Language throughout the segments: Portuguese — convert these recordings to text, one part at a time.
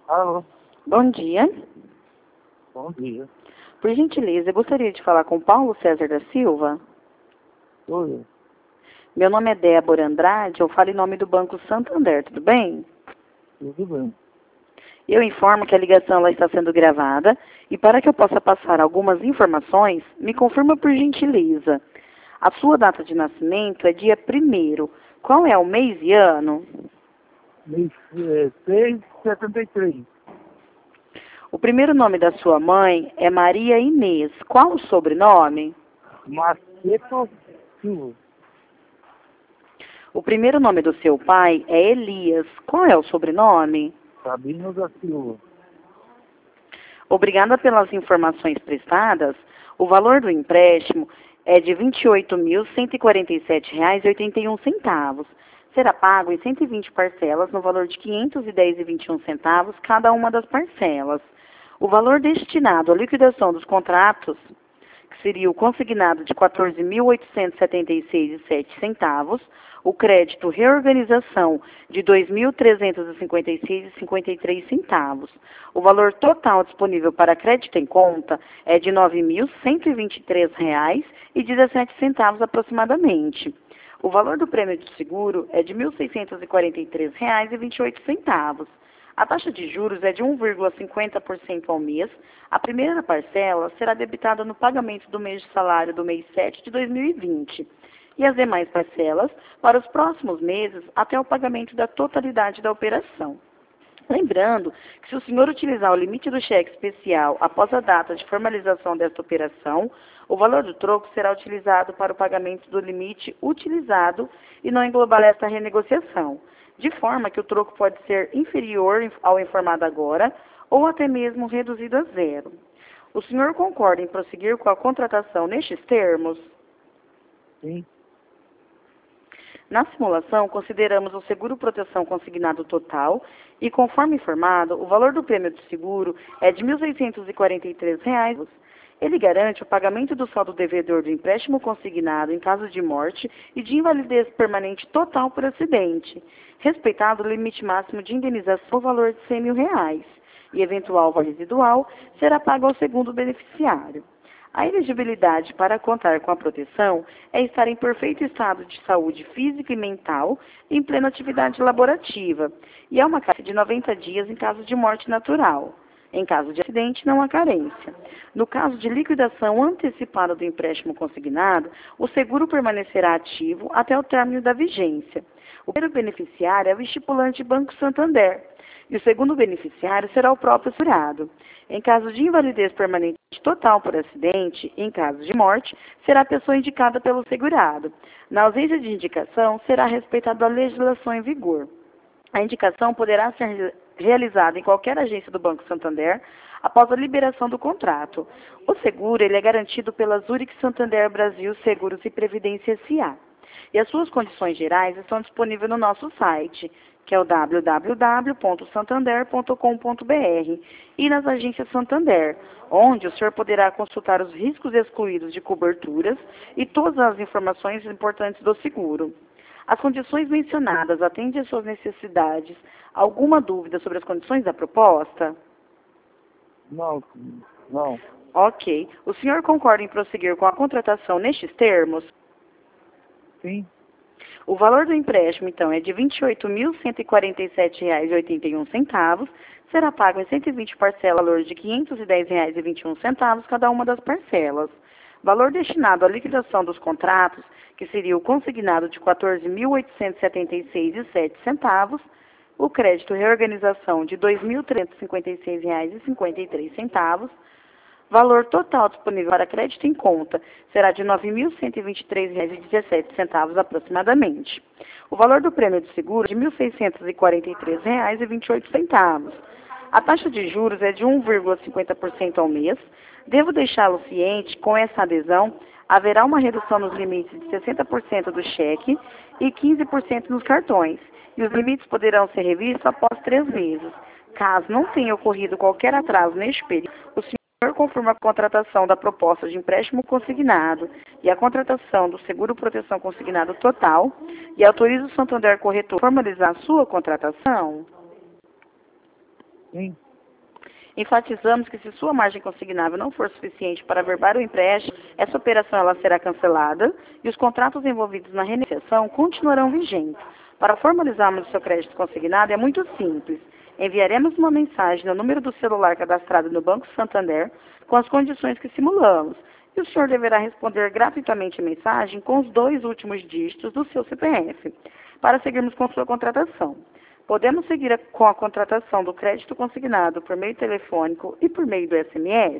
Alô, Bom dia. bom dia. Por gentileza, eu gostaria de falar com Paulo César da Silva. Oi, Meu nome é Débora Andrade, eu falo em nome do Banco Santander, tudo bem? tudo bem. Eu informo que a ligação ela está sendo gravada e para que eu possa passar algumas informações, me confirma por gentileza. A sua data de nascimento é dia 1º. Qual é o mês e ano? Mês 6,73. O primeiro nome da sua mãe é Maria Inês. Qual o sobrenome? Maceto Silva. O primeiro nome do seu pai é Elias. Qual é o sobrenome? Sabino da Silva. Obrigada pelas informações prestadas. O valor do empréstimo é de R$ 28.147,81. Será pago em 120 parcelas no valor de R$ 510,21 cada uma das parcelas. O valor destinado à liquidação dos contratos, que seria o consignado de R$ 14.876,07, o crédito reorganização de R$ 2.356,53. O valor total disponível para crédito em conta é de R$ 9.123,17 aproximadamente. O valor do prêmio de seguro é de R$ 1.643,28. A taxa de juros é de 1,50% ao mês. A primeira parcela será debitada no pagamento do mês de salário do mês 7 de 2020 e as demais parcelas para os próximos meses até o pagamento da totalidade da operação. Lembrando que se o senhor utilizar o limite do cheque especial após a data de formalização desta operação, o valor do troco será utilizado para o pagamento do limite utilizado e não englobar esta renegociação, de forma que o troco pode ser inferior ao informado agora ou até mesmo reduzido a zero. O senhor concorda em prosseguir com a contratação nestes termos? Sim, Na simulação, consideramos o seguro proteção consignado total e, conforme informado, o valor do prêmio do seguro é de R$ 1.643. Ele garante o pagamento do saldo devedor do empréstimo consignado em caso de morte e de invalidez permanente total por acidente, respeitado o limite máximo de indenização no valor de R$ 100.000, e eventual valor residual será pago ao segundo beneficiário. A elegibilidade para contar com a proteção é estar em perfeito estado de saúde física e mental em plena atividade laborativa, e é uma carência de 90 dias em caso de morte natural. Em caso de acidente, não há carência. No caso de liquidação antecipada do empréstimo consignado, o seguro permanecerá ativo até o término da vigência. O primeiro beneficiário é o estipulante Banco Santander, e o segundo beneficiário será o próprio segurado. Em caso de invalidez permanente total por acidente, e em caso de morte, será a pessoa indicada pelo segurado. Na ausência de indicação, será respeitada a legislação em vigor. A indicação poderá ser realizada em qualquer agência do Banco Santander após a liberação do contrato. O seguro ele é garantido pela Zurich Santander Brasil Seguros e Previdência S.A. E as suas condições gerais estão disponíveis no nosso site, que é o www.santander.com.br, e nas agências Santander, onde o senhor poderá consultar os riscos excluídos de coberturas e todas as informações importantes do seguro. As condições mencionadas atendem às suas necessidades. Alguma dúvida sobre as condições da proposta? não. Ok. O senhor concorda em prosseguir com a contratação nestes termos? Sim, O valor do empréstimo, então, é de R$ 28.147,81, será pago em 120 parcelas, valor de R$ 510,21 cada uma das parcelas. Valor destinado à liquidação dos contratos, que seria o consignado de R$ 14.876,07, o crédito reorganização de R$ 2.356,53, valor total disponível para crédito em conta será de R$ 9.123,17 aproximadamente. O valor do prêmio de seguro é de R$ 1.643,28. A taxa de juros é de 1,50% ao mês. Devo deixá-lo ciente, com essa adesão, haverá uma redução nos limites de 60% do cheque e 15% nos cartões, e os limites poderão ser revistos após 3 meses. Caso não tenha ocorrido qualquer atraso neste período, o senhor confirma a contratação da proposta de empréstimo consignado e a contratação do seguro proteção consignado total e autoriza o Santander Corretor a formalizar a sua contratação? Sim. Enfatizamos que se sua margem consignável não for suficiente para averbar o empréstimo, essa operação ela será cancelada e os contratos envolvidos na renegociação continuarão vigentes. Para formalizarmos o seu crédito consignado é muito simples. Enviaremos uma mensagem no número do celular cadastrado no Banco Santander com as condições que simulamos e o senhor deverá responder gratuitamente a mensagem com os 2 últimos dígitos do seu CPF para seguirmos com sua contratação. Podemos seguir com a contratação do crédito consignado por meio telefônico e por meio do SMS?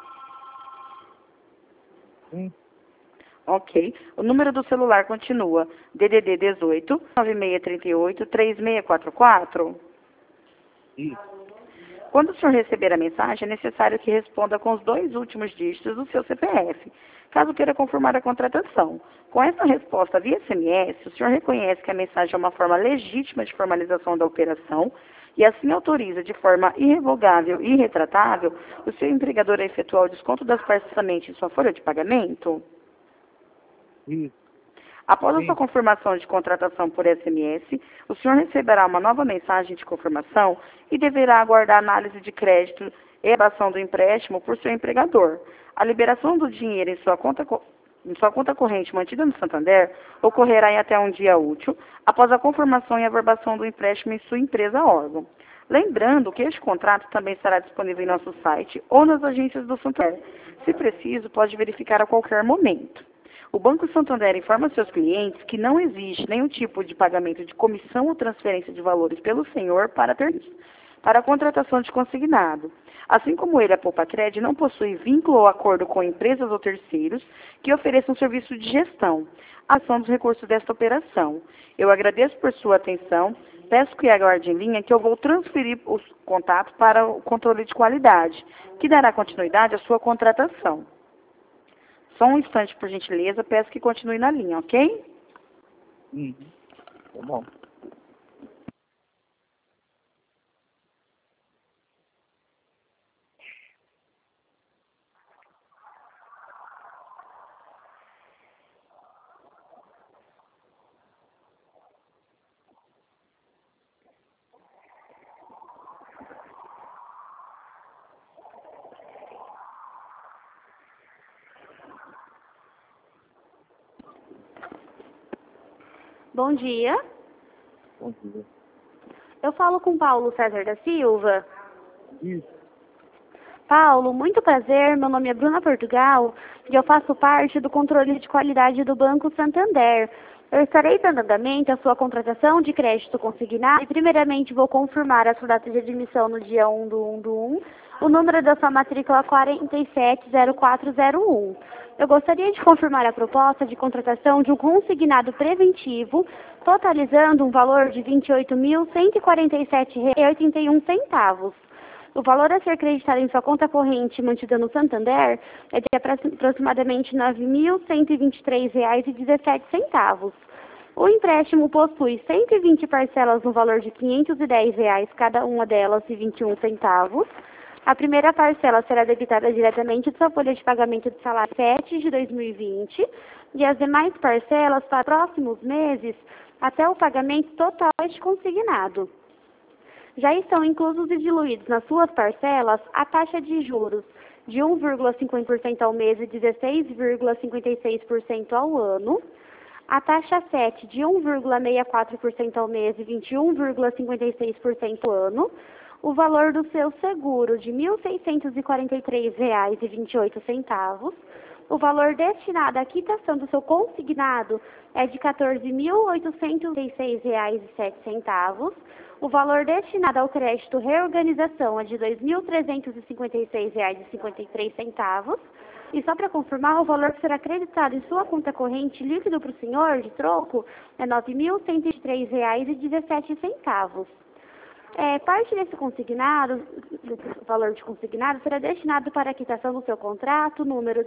Sim. Ok. O número do celular continua DDD 18 9638 3644. Isso. Quando o senhor receber a mensagem, é necessário que responda com os 2 últimos dígitos do seu CPF, caso queira confirmar a contratação. Com essa resposta via SMS, o senhor reconhece que a mensagem é uma forma legítima de formalização da operação e assim autoriza de forma irrevogável e irretratável o seu empregador a efetuar o desconto das parcelamentos em sua folha de pagamento? Isso. Após a Sim. sua confirmação de contratação por SMS, o senhor receberá uma nova mensagem de confirmação e deverá aguardar a análise de crédito e aprovação do empréstimo por seu empregador. A liberação do dinheiro em sua conta corrente mantida no Santander ocorrerá em até um dia útil após a confirmação e averbação do empréstimo em sua empresa órgão. Lembrando que este contrato também estará disponível em nosso site ou nas agências do Santander. Se preciso, pode verificar a qualquer momento. O Banco Santander informa seus clientes que não existe nenhum tipo de pagamento de comissão ou transferência de valores pelo senhor para terceiros, para a contratação de consignado. Assim como ele, a Poupacred não possui vínculo ou acordo com empresas ou terceiros que ofereçam serviço de gestão, a ação dos recursos desta operação. Eu agradeço por sua atenção, peço que aguarde em linha que eu vou transferir os contatos para o controle de qualidade, que dará continuidade à sua contratação. Só um instante, por gentileza, peço que continue na linha, ok? Uhum. Tá bom. Bom dia. Bom dia. Eu falo com Paulo César da Silva. Isso. Paulo, muito prazer. Meu nome é Bruna Portugal e eu faço parte do controle de qualidade do Banco Santander. Eu estarei dando andamento à sua contratação de crédito consignado e primeiramente vou confirmar a sua data de admissão no dia 1/1/1, o número da sua matrícula 470401. Eu gostaria de confirmar a proposta de contratação de um consignado preventivo, totalizando um valor de R$ 28.147,81. O valor a ser creditado em sua conta corrente mantida no Santander é de aproximadamente R$ 9.123,17. O empréstimo possui 120 parcelas no valor de R$ 510, cada uma delas de 21 centavos. A primeira parcela será debitada diretamente de sua folha de pagamento de salário 7 de 2020 e as demais parcelas para próximos meses até o pagamento total de consignado. Já estão inclusos e diluídos nas suas parcelas a taxa de juros de 1,50% ao mês e 16,56% ao ano, a taxa 7 de 1,64% ao mês e 21,56% ao ano, o valor do seu seguro de R$ 1.643,28, o valor destinado à quitação do seu consignado é de R$ 14.836,07, o valor destinado ao crédito reorganização é de R$ 2.356,53, e só para confirmar, o valor que será acreditado em sua conta corrente líquido para o senhor, de troco, é R$ 9.103,17. Parte desse consignado, desse valor de consignado, será destinado para a quitação do seu contrato, número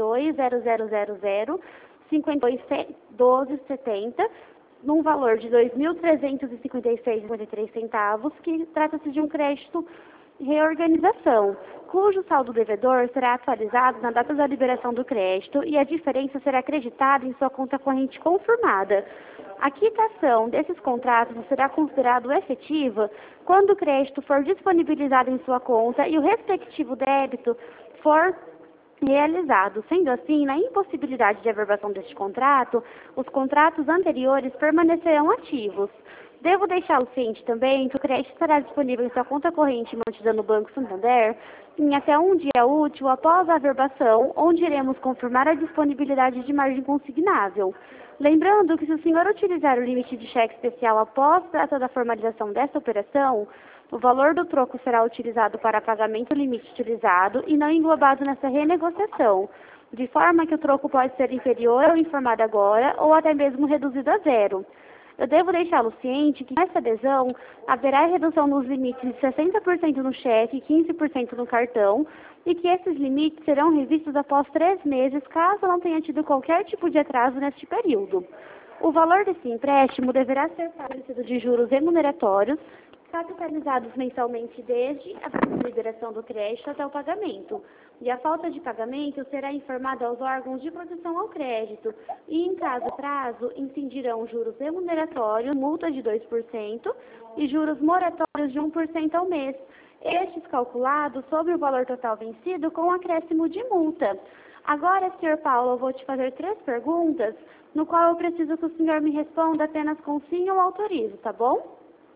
32.0000.521270, num valor de R$ 2.356,53, que trata-se de um crédito reorganização, cujo saldo devedor será atualizado na data da liberação do crédito e a diferença será acreditada em sua conta corrente confirmada. A quitação desses contratos será considerada efetiva quando o crédito for disponibilizado em sua conta e o respectivo débito for realizado. Sendo assim, na impossibilidade de averbação deste contrato, os contratos anteriores permanecerão ativos. Devo deixá-lo ciente também que o crédito estará disponível em sua conta corrente mantida no Banco Santander em até um dia útil após a averbação, onde iremos confirmar a disponibilidade de margem consignável. Lembrando que se o senhor utilizar o limite de cheque especial após a data da formalização desta operação, o valor do troco será utilizado para pagamento do limite utilizado e não englobado nessa renegociação, de forma que o troco pode ser inferior ao informado agora ou até mesmo reduzido a zero. Eu devo deixá-lo ciente que nessa adesão haverá redução nos limites de 60% no cheque e 15% no cartão e que esses limites serão revistos após 3 meses, caso não tenha tido qualquer tipo de atraso neste período. O valor desse empréstimo deverá ser fornecido de juros remuneratórios, capitalizados mensalmente desde a liberação do crédito até o pagamento. E a falta de pagamento será informada aos órgãos de proteção ao crédito e, em caso de prazo, incidirão juros remuneratórios, multa de 2% e juros moratórios de 1% ao mês, estes calculados sobre o valor total vencido com acréscimo de multa. Agora, Sr. Paulo, eu vou te fazer 3 perguntas, no qual eu preciso que o senhor me responda apenas com sim ou autorizo, tá bom?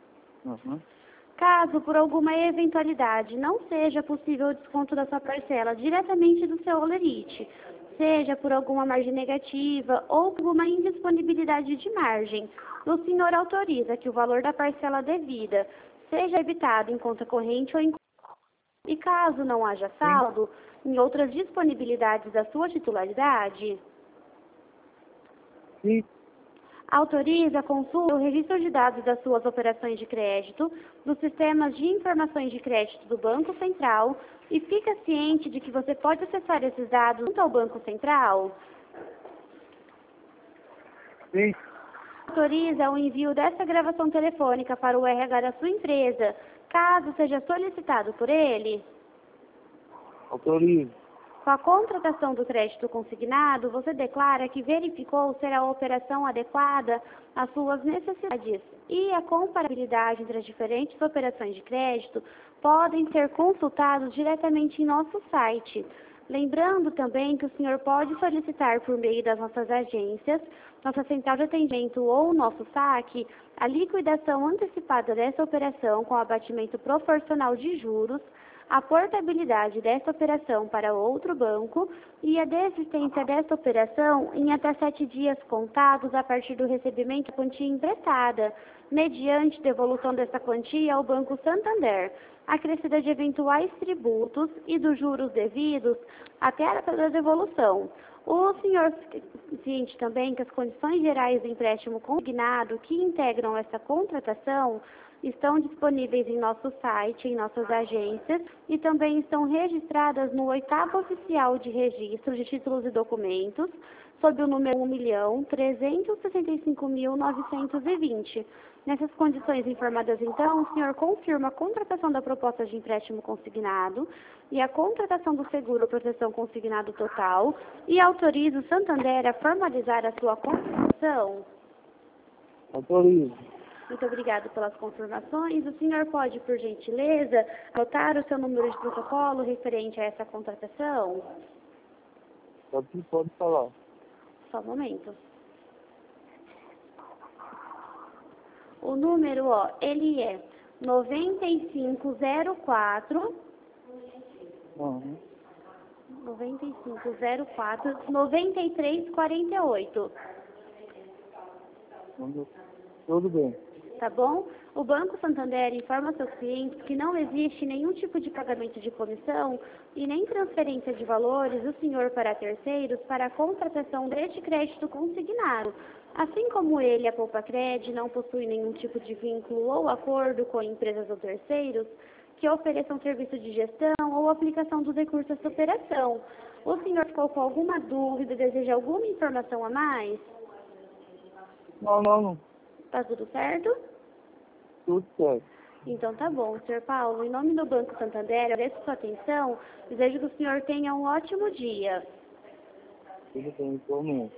Uhum. Caso, por alguma eventualidade, não seja possível o desconto da sua parcela diretamente do seu holerite, seja por alguma margem negativa ou por uma indisponibilidade de margem, o senhor autoriza que o valor da parcela devida seja debitado em conta corrente ou em... E caso não haja saldo, em outras disponibilidades da sua titularidade, Sim. autoriza a consulta o registro de dados das suas operações de crédito, dos sistemas de informações de crédito do Banco Central e fica ciente de que você pode acessar esses dados junto ao Banco Central. Sim. Autoriza o envio dessa gravação telefônica para o RH da sua empresa, caso seja solicitado por ele. Autorizo. Com a contratação do crédito consignado, você declara que verificou ser a operação adequada às suas necessidades e a comparabilidade entre as diferentes operações de crédito podem ser consultados diretamente em nosso site. Lembrando também que o senhor pode solicitar por meio das nossas agências, nossa central de atendimento ou nosso saque, a liquidação antecipada dessa operação com abatimento proporcional de juros, a portabilidade desta operação para outro banco e a desistência desta operação em até 7 dias contados a partir do recebimento da quantia emprestada, mediante devolução dessa quantia ao Banco Santander, acrescida de eventuais tributos e dos juros devidos até a data da devolução. O senhor ciente também que as condições gerais do empréstimo consignado que integram essa contratação estão disponíveis em nosso site, em nossas agências e também estão registradas no 8º Oficial de Registro de Títulos e Documentos, sob o número 1.365.920. Nessas condições informadas, então, o senhor confirma a contratação da proposta de empréstimo consignado e a contratação do seguro proteção consignado total e autoriza o Santander a formalizar a sua contratação. Autorizo. Muito obrigada pelas confirmações. O senhor pode, por gentileza, anotar o seu número de protocolo referente a essa contratação? Pode falar. Só um momento. O número, ele é 9504 Uhum. 9348. Tudo bem. Tá bom? O Banco Santander informa seus clientes que não existe nenhum tipo de pagamento de comissão e nem transferência de valores do senhor para terceiros para a contratação deste crédito consignado. Assim como ele, a Poupa-Cred, não possui nenhum tipo de vínculo ou acordo com empresas ou terceiros que ofereçam serviço de gestão ou aplicação dos recursos dessa operação. O senhor ficou com alguma dúvida, deseja alguma informação a mais? Não. Tá tudo certo? Tudo certo. Então tá bom, Sr. Paulo. Em nome do Banco Santander, agradeço sua atenção. Desejo que o senhor tenha um ótimo dia. Tudo bem, igualmente.